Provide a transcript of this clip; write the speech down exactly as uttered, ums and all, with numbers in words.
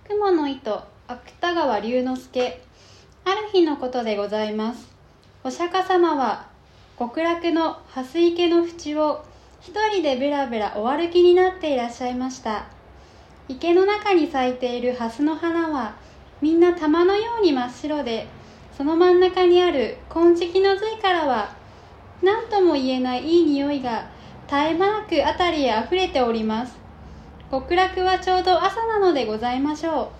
雲の糸、芥川龍之介。ある日のことでございます。お釈迦様は極楽の蓮池の淵を一人でぶらぶらお歩きになっていらっしゃいました。池の中に咲いている蓮の花はみんな玉のように真っ白で、その真ん中にある金色の髄からは何とも言えないいい匂いが絶え間なくあたりへあふれております。極楽はちょうど朝なのでございましょう。